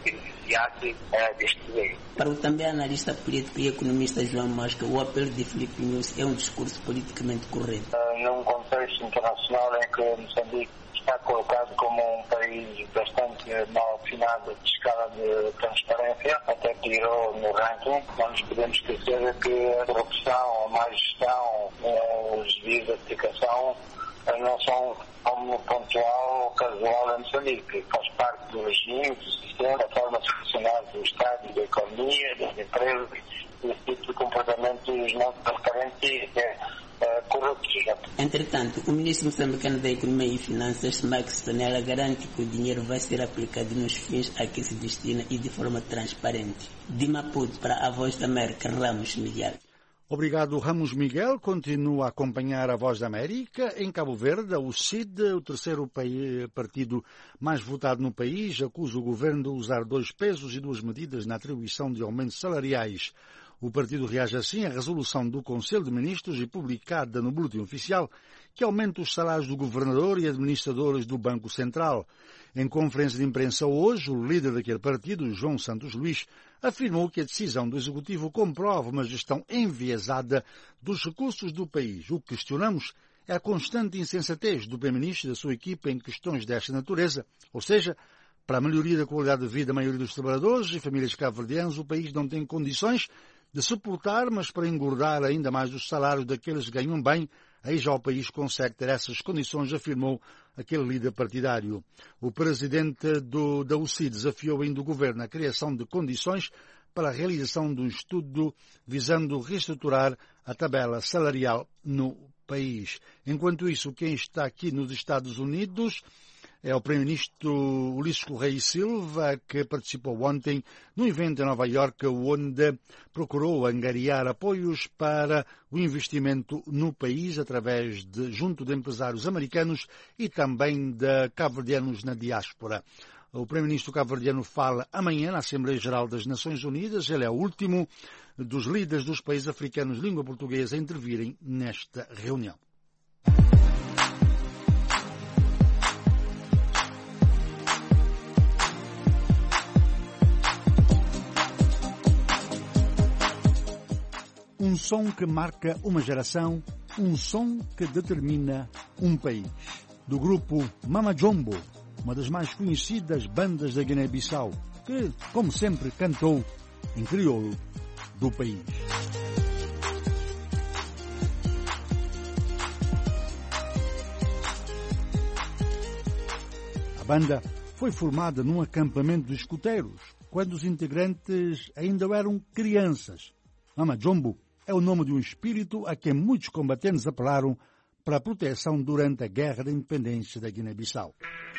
imediato deste governo. Para o também analista político e economista João Mosca, o apelo de Filipe Nyusi é um discurso politicamente correto. Num contexto internacional em que Moçambique está colocado como um país bastante mal afinado de escala de transparência, até tirou no ranking. Não nos podemos esquecer que a corrupção, a má gestão, os desvios de aplicação não são como pontual ou casual em Moçambique. Faz parte do regime, do sistema, da forma de funcionar do Estado, da economia, das empresas, esse tipo de comportamentos não transparentes corruptos. Entretanto, o ministro moçambicano da Economia e Finanças, Max Tonela, garante que o dinheiro vai ser aplicado nos fins a que se destina e de forma transparente. De Maputo para a Voz da América, Ramos Miguel. Obrigado, Ramos Miguel. Continua a acompanhar a Voz da América. Em Cabo Verde, o CID, o terceiro partido mais votado no país, acusa o governo de usar 2 pesos e 2 medidas na atribuição de aumentos salariais. O partido reage assim à resolução do Conselho de Ministros e publicada no Boletim Oficial, que aumenta os salários do governador e administradores do Banco Central. Em conferência de imprensa hoje, o líder daquele partido, João Santos Luís, afirmou que a decisão do Executivo comprova uma gestão enviesada dos recursos do país. O que questionamos é a constante insensatez do Primeiro-Ministro e da sua equipa em questões desta natureza, ou seja, para a melhoria da qualidade de vida da maioria dos trabalhadores e famílias cabo-verdianas, o país não tem condições de suportar, mas para engordar ainda mais os salários daqueles que ganham bem, aí já o país consegue ter essas condições, afirmou aquele líder partidário. O presidente da UCI desafiou ainda o governo à criação de condições para a realização de um estudo visando reestruturar a tabela salarial no país. Enquanto isso, quem está aqui nos Estados Unidos é o primeiro-ministro Ulisses Correia e Silva, que participou ontem num evento em Nova Iorque, onde procurou angariar apoios para o investimento no país junto de empresários americanos e também de cabo-verdianos na diáspora. O primeiro-ministro cabo-verdiano fala amanhã na Assembleia Geral das Nações Unidas. Ele é o último dos líderes dos países africanos de língua portuguesa a intervirem nesta reunião. Um som que marca uma geração, um som que determina um país. Do grupo Mama Jumbo, uma das mais conhecidas bandas da Guiné-Bissau, que, como sempre, cantou em crioulo do país. A banda foi formada num acampamento de escuteiros, quando os integrantes ainda eram crianças. Mama Jumbo é o nome de um espírito a quem muitos combatentes apelaram para a proteção durante a Guerra da Independência da Guiné-Bissau.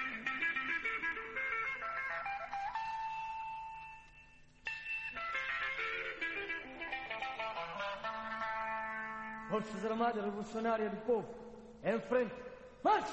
Forças Armadas Revolucionárias do Povo, em frente, marche!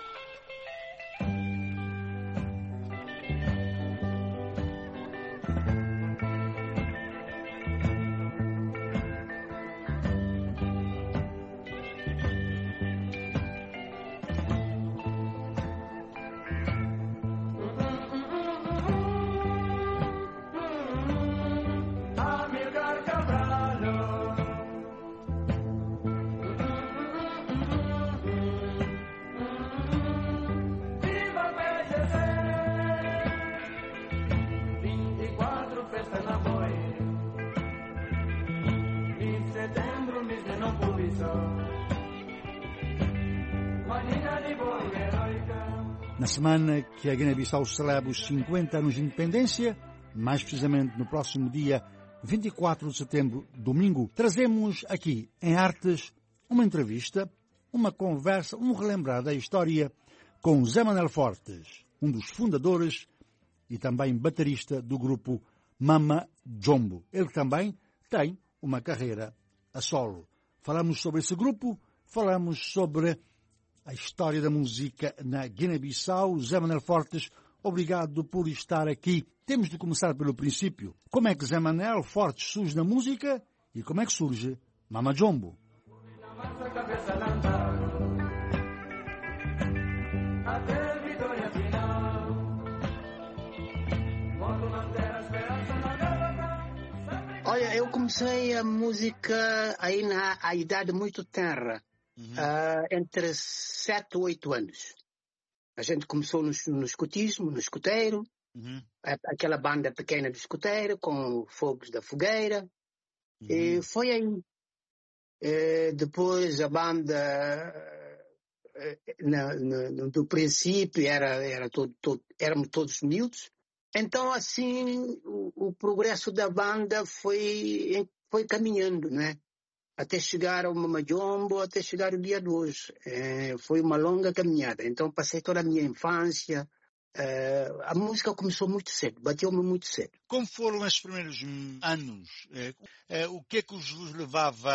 Na semana que a Guiné-Bissau celebra os 50 anos de independência, mais precisamente no próximo dia 24 de setembro, domingo, trazemos aqui, em Artes, uma entrevista, uma conversa, um relembrar da história com Zé Manuel Fortes, um dos fundadores e também baterista do grupo Mama Jumbo. Ele também tem uma carreira a solo. Falamos sobre esse grupo, falamos sobre a história da música na Guiné-Bissau. Zé Manuel Fortes, obrigado por estar aqui. Temos de começar pelo princípio. Como é que Zé Manuel Fortes surge na música e como é que surge Mama Jumbo? Até a vitória final, quando bandeiras comecei a música aí à idade muito tenra, entre 7 e 8 anos. A gente começou no escotismo, no escoteiro, aquela banda pequena do escoteiro, com fogos da fogueira, e foi aí. Depois a banda, do princípio, éramos todos miúdos. Então, assim, o progresso da banda foi caminhando, né? Até chegar ao Mama Jumbo, até chegar o dia de hoje. Foi uma longa caminhada. Então, passei toda a minha infância. A música começou muito cedo, bateu-me muito cedo. Como foram esses primeiros anos? O que é que os levava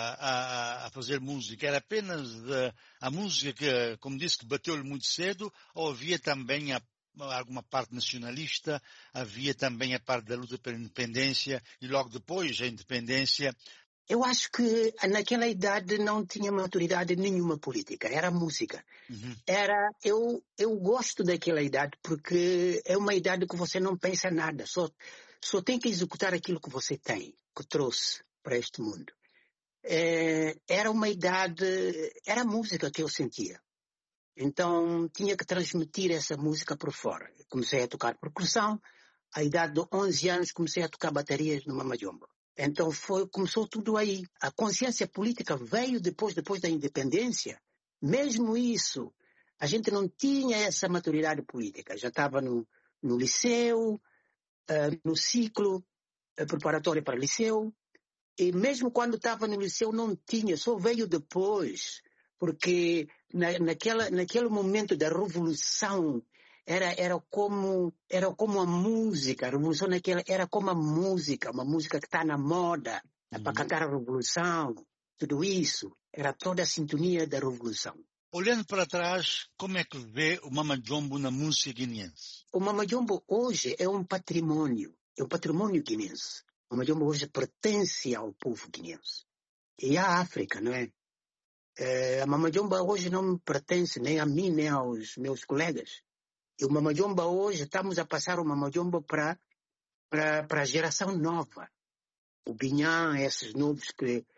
a fazer música? Era apenas a música que, como disse, que bateu-lhe muito cedo, ou havia também alguma parte nacionalista, havia também a parte da luta pela independência e logo depois a independência? Eu acho que naquela idade não tinha maturidade nenhuma política, era música. Eu gosto daquela idade porque é uma idade que você não pensa nada, só tem que executar aquilo que você tem, que trouxe para este mundo. Era uma idade, era a música que eu sentia. Então tinha que transmitir essa música por fora. Comecei a tocar percussão, à idade de 11 anos comecei a tocar baterias no Mama Jumbo. Então começou tudo aí. A consciência política veio depois da independência. Mesmo isso, a gente não tinha essa maturidade política. Já estava no liceu, no ciclo preparatório para o liceu. E mesmo quando estava no liceu não tinha, só veio depois. Porque naquele momento da revolução, era como a música, a revolução naquela era como uma música que está na moda, para cantar a revolução, tudo isso, era toda a sintonia da revolução. Olhando para trás, como é que vê o Mama Jumbo na música guineense? O Mama Jumbo hoje é um patrimônio guineense. O Mama Jumbo hoje pertence ao povo guineense. E à África, não é? A Mama Jumbo hoje não me pertence nem a mim, nem aos meus colegas. E o Mama Jumbo hoje, estamos a passar o Mama Jumbo para a geração nova. O Binhã, esses novos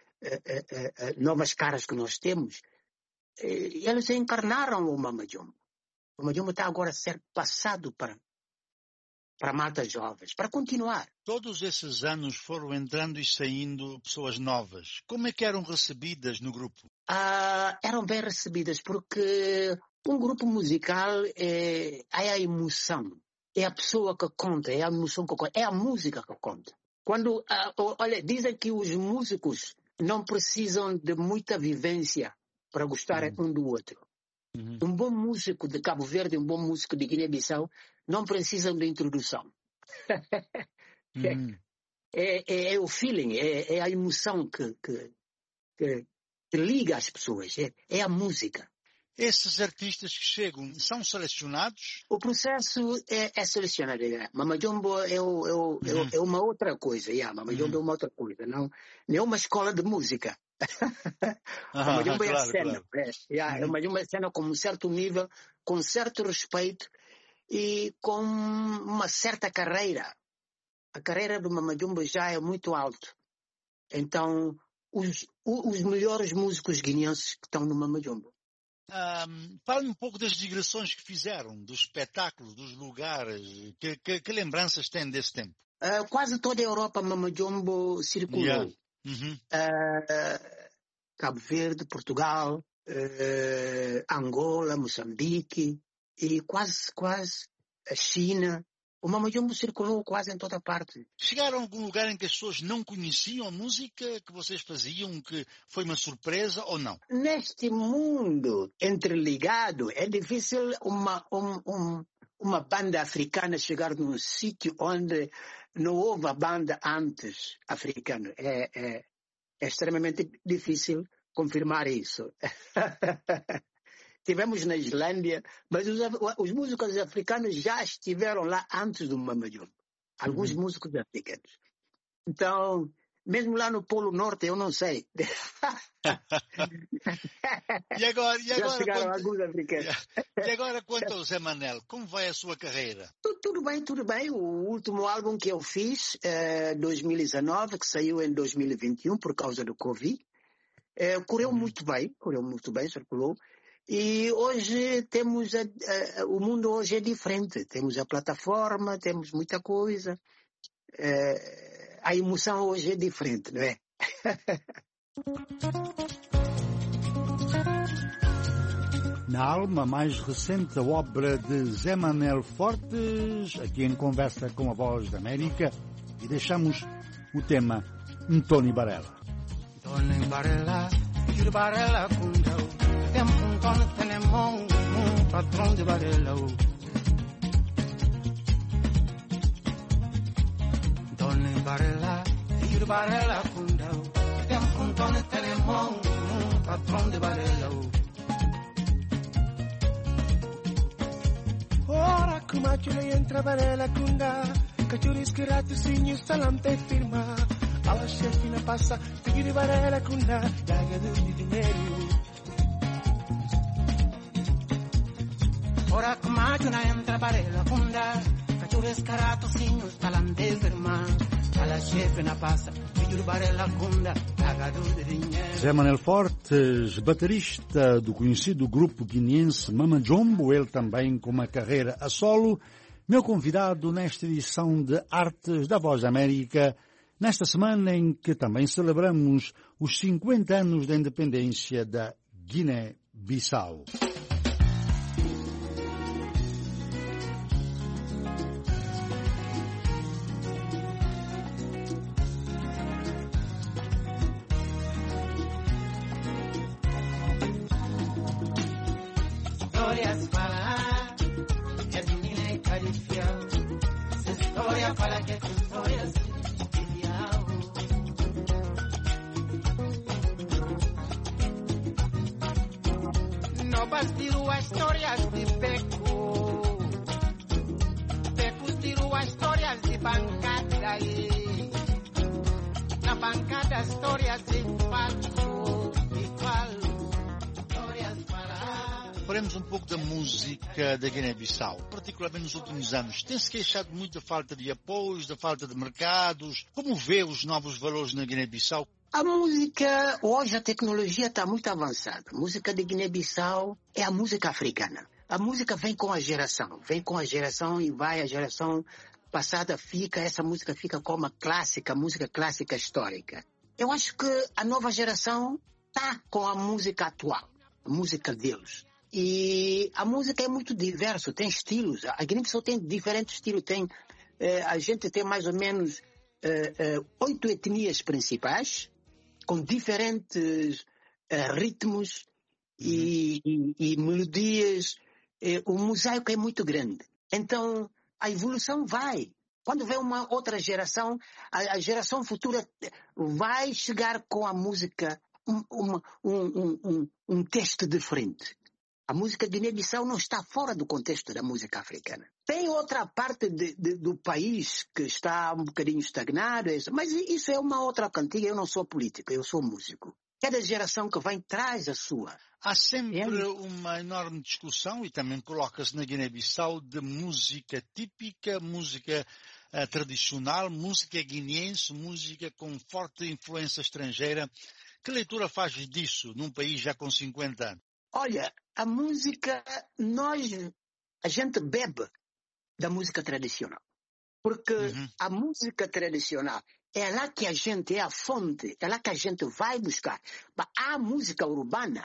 novas caras que nós temos, eles encarnaram o Mama Jumbo. O Mama Jumbo está agora a ser passado para maltas jovens, para continuar. Todos esses anos foram entrando e saindo pessoas novas. Como é que eram recebidas no grupo? Eram bem recebidas porque um grupo musical é a emoção, é a pessoa que conta, é a emoção que conta, é a música que conta. Quando, olha, dizem que os músicos não precisam de muita vivência para gostar um do outro. Um bom músico de Cabo Verde, um bom músico de Guiné-Bissau não precisam de introdução. É o feeling, é a emoção que liga as pessoas, é a música. Esses artistas que chegam são selecionados? O processo é selecionado. Mama Jumbo é uma outra coisa. Mama Jumbo é uma outra coisa. Não é uma escola de música. Mama Jumbo é a cena. Mama Jumbo é a cena com um certo nível, com certo respeito e com uma certa carreira. A carreira do Mama Jumbo já é muito alta. Então, os melhores músicos guineenses que estão no Mama Jumbo. Fale um pouco das digressões que fizeram, dos espetáculos, dos lugares. Que lembranças têm desse tempo? Quase toda a Europa Mama Jumbo circulou. Cabo Verde, Portugal, Angola, Moçambique e quase a China. O Mama Jumbo circulou quase em toda parte. Chegaram a algum lugar em que as pessoas não conheciam a música que vocês faziam, que foi uma surpresa ou não? Neste mundo entreligado, é difícil uma banda africana chegar num sítio onde não houve a banda antes africana. É extremamente difícil confirmar isso. Tivemos na Islândia, mas os músicos africanos já estiveram lá antes do Mama Jumbo. Alguns músicos africanos. Então, mesmo lá no Polo Norte, eu não sei. E agora já chegaram alguns africanos. E agora, quanto ao Zé Manel, como vai a sua carreira? Tudo bem. O último álbum que eu fiz, 2019, que saiu em 2021 por causa do Covid, correu muito bem, circulou. E hoje temos, o mundo hoje é diferente. Temos a plataforma, temos muita coisa. A emoção hoje é diferente, não é? Na Alma, mais recente obra de Zé Manel Fortes, aqui em conversa com a Voz da América, e deixamos o tema Tony Barella. Tony Barella, filho Barella, Kundau, tempo Tony Telemon, patrão de Barella. Tony Barella, filho Barella, Kundau, tempo Tony Telemon, patrão de Barella. Ora come ci lei entra Barella Kunda, che ci rischiarato segni salante firma. Alla scefina passa, figli di Barella Kunda, daga di dinero. Ora come ci lei entra Barella Kunda, che ci rischiarato segni salante firma. Alla scefina passa, figli di Barella Kunda, daga di dinero. Zé Manel Fortes, baterista do conhecido grupo guineense Mama Jumbo, ele também com uma carreira a solo, meu convidado nesta edição de Artes da Voz da América, nesta semana em que também celebramos os 50 anos da independência da Guiné-Bissau. Histórias falar, é de Guiné e Carifia. Se história fala que é histórias de diabo. Não bastiram as histórias de Peco. Peco tirou as histórias de bancada aí. Na bancada histórias de falso e falso. Falemos um pouco da música da Guiné-Bissau, particularmente nos últimos anos. Tem-se queixado muito da falta de apoios, da falta de mercados. Como vê os novos valores na Guiné-Bissau? A música, hoje a tecnologia está muito avançada. A música de Guiné-Bissau é a música africana. A música vem com a geração e vai, a geração passada fica, essa música fica como a clássica, música clássica histórica. Eu acho que a nova geração está com a música atual, a música deles. E a música é muito diversa, tem estilos. A Guiné-Bissau tem diferentes estilos. A gente tem mais ou menos 8 etnias principais, com diferentes ritmos e melodias. O mosaico é muito grande. Então, a evolução vai. Quando vem uma outra geração, a geração futura vai chegar com a música um texto diferente. A música de Guiné-Bissau não está fora do contexto da música africana. Tem outra parte do país que está um bocadinho estagnado, mas isso é uma outra cantiga. Eu não sou político, eu sou músico. Cada geração que vem traz a sua. Há sempre uma enorme discussão, e também coloca-se na Guiné-Bissau, de música típica, música tradicional, música guineense, música com forte influência estrangeira. Que leitura faz disso num país já com 50 anos? Olha, a música, a gente bebe da música tradicional. Porque a música tradicional é lá que a gente, é a fonte, é lá que a gente vai buscar. Mas a música urbana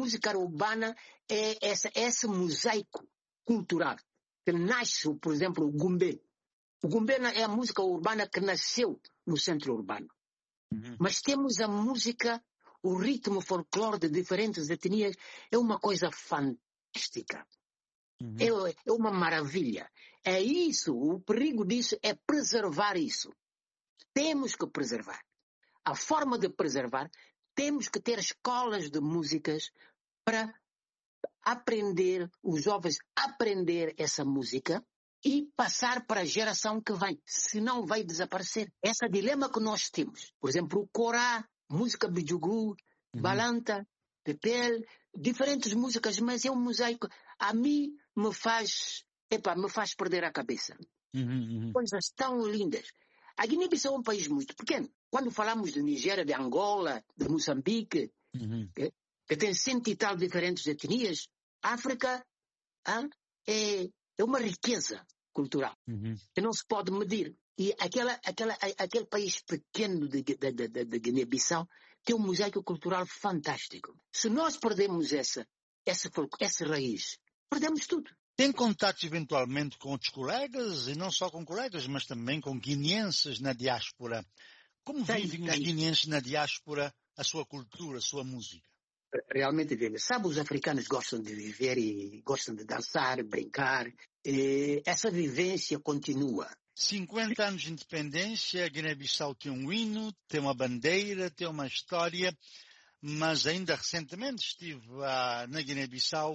é esse mosaico cultural que nasce, por exemplo, o gumbé. O gumbé é a música urbana que nasceu no centro urbano. Mas temos a música, o ritmo folclore de diferentes etnias, é uma coisa fantástica. É uma maravilha. É isso, o perigo disso é preservar isso. Temos que preservar. A forma de preservar, temos que ter escolas de músicas para aprender, os jovens aprender essa música e passar para a geração que vem. Senão vai desaparecer. Esse é o dilema que nós temos. Por exemplo, o corá, música bijugu, balanta, Pepel, diferentes músicas, mas é um mosaico. A mim me faz perder a cabeça. Coisas tão lindas. A Guiné-Bissau é um país muito pequeno. Quando falamos de Nigéria, de Angola, de Moçambique, que tem 100 e tal diferentes etnias, a África é uma riqueza cultural que não se pode medir. E aquele país pequeno de Guiné-Bissau tem um mosaico cultural fantástico. Se nós perdemos essa raiz, perdemos tudo. Tem contato eventualmente com outros colegas, e não só com colegas, mas também com guineenses na diáspora. Como vivem os guineenses na diáspora a sua cultura, a sua música? Realmente vivem. Sabe, os africanos gostam de viver e gostam de dançar, brincar. E essa vivência continua. 50 anos de independência, a Guiné-Bissau tem um hino, tem uma bandeira, tem uma história, mas ainda recentemente estive na Guiné-Bissau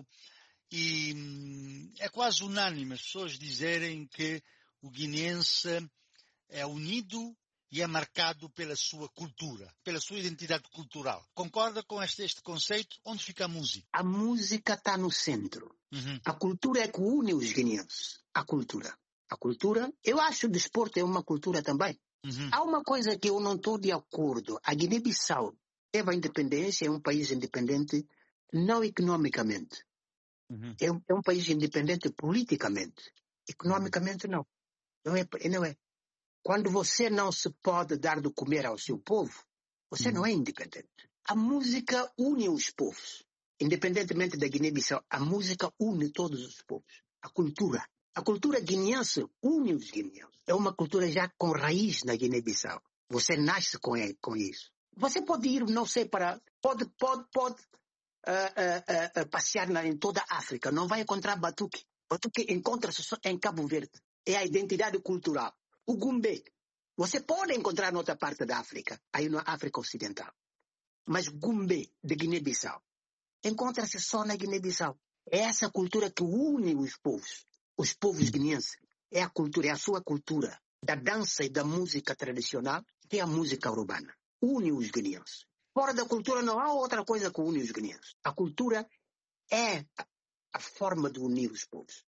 e é quase unânime as pessoas dizerem que o guineense é unido e é marcado pela sua cultura, pela sua identidade cultural. Concorda com este conceito? Onde fica a música? A música está no centro. A cultura é que une os guineenses. A cultura, eu acho que o desporto é uma cultura também. Há uma coisa que eu não estou de acordo. A Guiné-Bissau teve a independência, é um país independente, não economicamente. É um país independente politicamente. Economicamente, não. Não é. Quando você não se pode dar de comer ao seu povo, você não é independente. A música une os povos. Independentemente da Guiné-Bissau, a música une todos os povos. A cultura guineense une os guineenses. É uma cultura já com raiz na Guiné-Bissau. Você nasce com isso. Você pode ir, não sei, pode passear em toda a África. Não vai encontrar batuque. Batuque encontra-se só em Cabo Verde. É a identidade cultural. O gumbê, você pode encontrar em outra parte da África, aí na África Ocidental. Mas gumbê de Guiné-Bissau encontra-se só na Guiné-Bissau. É essa cultura que une os povos guineenses. É a cultura, é a sua cultura da dança e da música tradicional, que é a música urbana. Une os guineenses. Fora da cultura não há outra coisa que une os guineenses. A cultura é a forma de unir os povos.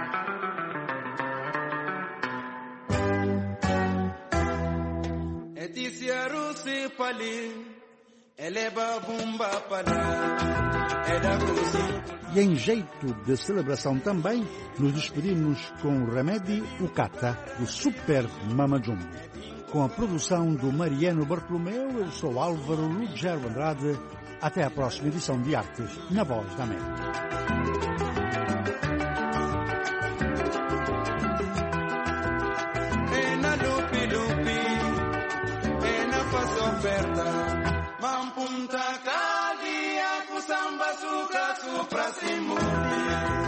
E em jeito de celebração também, nos despedimos com o Remedi Ukata, do Super Mama Jumbo. Com a produção do Mariano Bartolomeu, eu sou Álvaro Lugero Andrade. Até a próxima edição de Artes na Voz da América. Mampunta kadia kusamba suka supra simuli.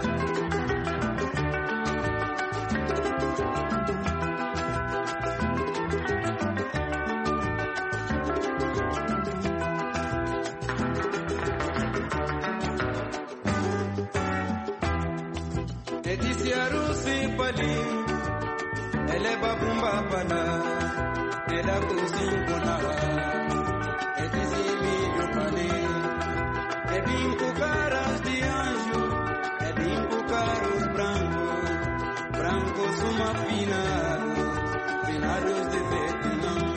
Edisia rusi pali, ele babumba pana, ela kusinkuna. É bimpo caras de anjo, é bimpo caros brancos uma finados de Vietnã.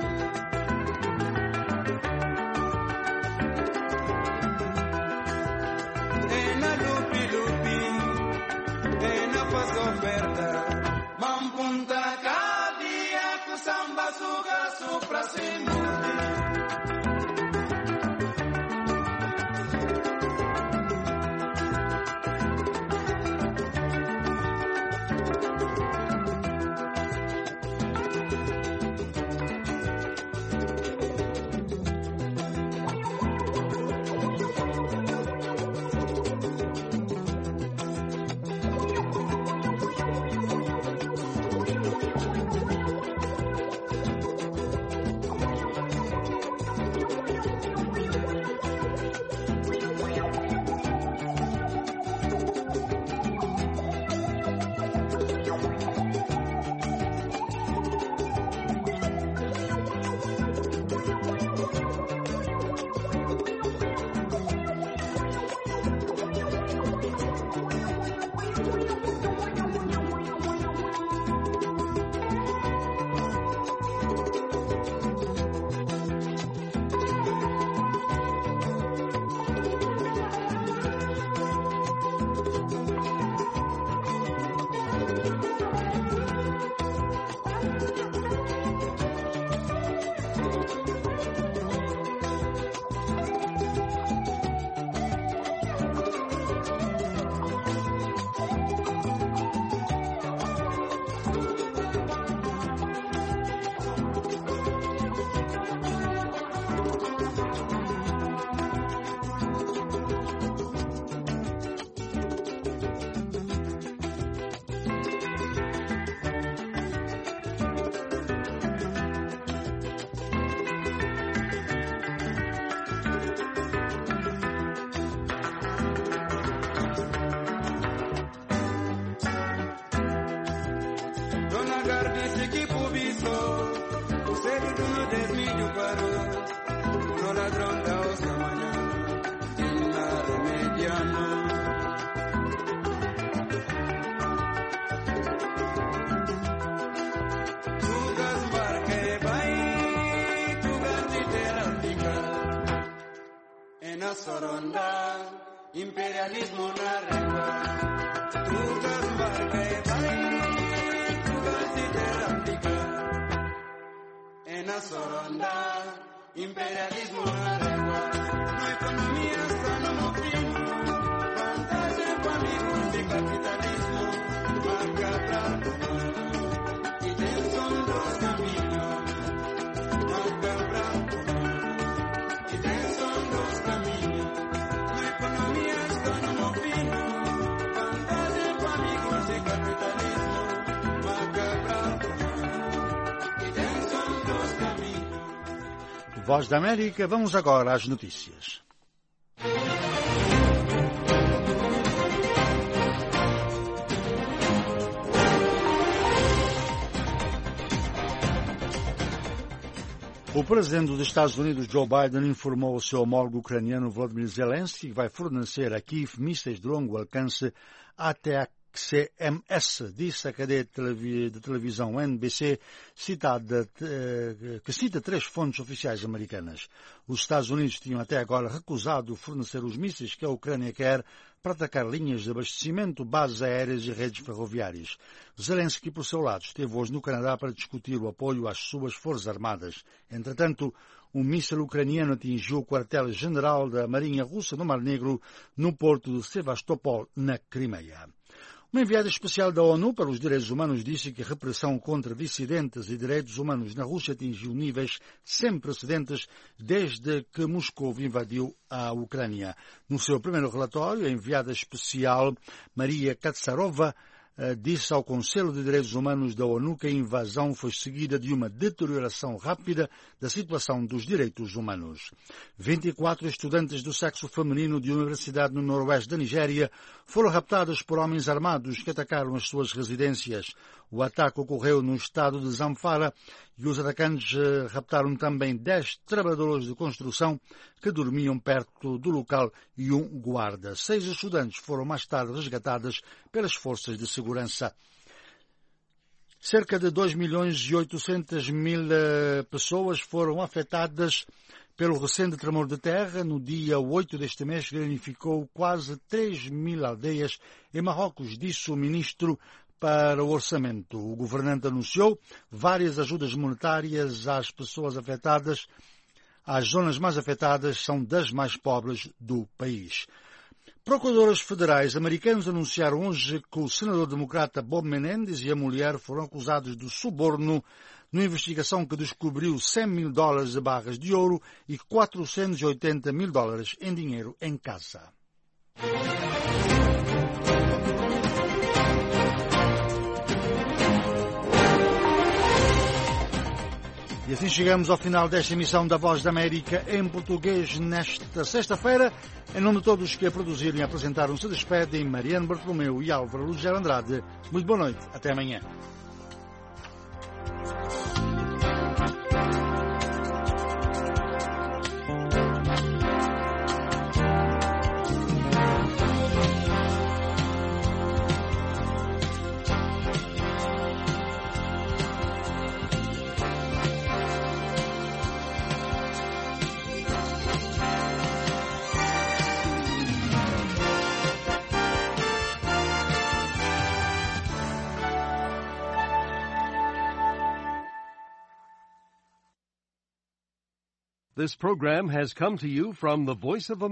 É na lupi, é na faz oferta, mampunta cadia com samba suga supra simuli. disse que publicou o cedo do desmídio parou. No ladrão da osca manhã, tinha remediano. Tugas barque vai, tugas de terra fica. Na soronda, imperialismo na renda. Tugas barque vai, tugas de terra fica. Na soronda, imperialismo na renda. Na economia está no movimento. Vantagem para amigos de capitalismo. Macabra. E tem som dos caminhos. Macabra. E tem som dos caminhos. Na economia está no movimento. Vantagem para amigos de capitalismo. Macabra. E tem som dos caminhos. Voz da América, vamos agora às notícias. O presidente dos Estados Unidos, Joe Biden, informou ao seu homólogo ucraniano Volodymyr Zelensky que vai fornecer a Kiev mísseis de longo alcance ATACMS, disse a cadeia de televisão NBC, que cita 3 fontes oficiais americanas. Os Estados Unidos tinham até agora recusado fornecer os mísseis que a Ucrânia quer para atacar linhas de abastecimento, bases aéreas e redes ferroviárias. Zelensky, por seu lado, esteve hoje no Canadá para discutir o apoio às suas forças armadas. Entretanto, um míssil ucraniano atingiu o quartel-general da Marinha Russa no Mar Negro, no porto de Sevastopol, na Crimeia. Uma enviada especial da ONU para os Direitos Humanos disse que a repressão contra dissidentes e direitos humanos na Rússia atingiu níveis sem precedentes desde que Moscou invadiu a Ucrânia. No seu primeiro relatório, a enviada especial Maria Katsarova disse ao Conselho de Direitos Humanos da ONU que a invasão foi seguida de uma deterioração rápida da situação dos direitos humanos. 24 estudantes do sexo feminino de uma universidade no noroeste da Nigéria foram raptados por homens armados que atacaram as suas residências. O ataque ocorreu no estado de Zamfara e os atacantes raptaram também 10 trabalhadores de construção que dormiam perto do local e um guarda. 6 estudantes foram mais tarde resgatadas pelas forças de segurança. Cerca de 2.800.000 pessoas foram afetadas pelo recente tremor de terra. No dia 8 deste mês, que danificou quase 3.000 aldeias em Marrocos, disse o ministro para o orçamento. O governante anunciou várias ajudas monetárias às pessoas afetadas. As zonas mais afetadas são das mais pobres do país. Procuradores federais americanos anunciaram hoje que o senador democrata Bob Menendez e a mulher foram acusados de suborno numa investigação que descobriu $100.000 de barras de ouro e $480.000 em dinheiro em casa. E assim chegamos ao final desta emissão da Voz da América em português nesta sexta-feira. Em nome de todos que a produziram e apresentaram, se despedem Mariano Bartolomeu e Álvaro Lugero Andrade. Muito boa noite. Até amanhã. This program has come to you from the Voice of America.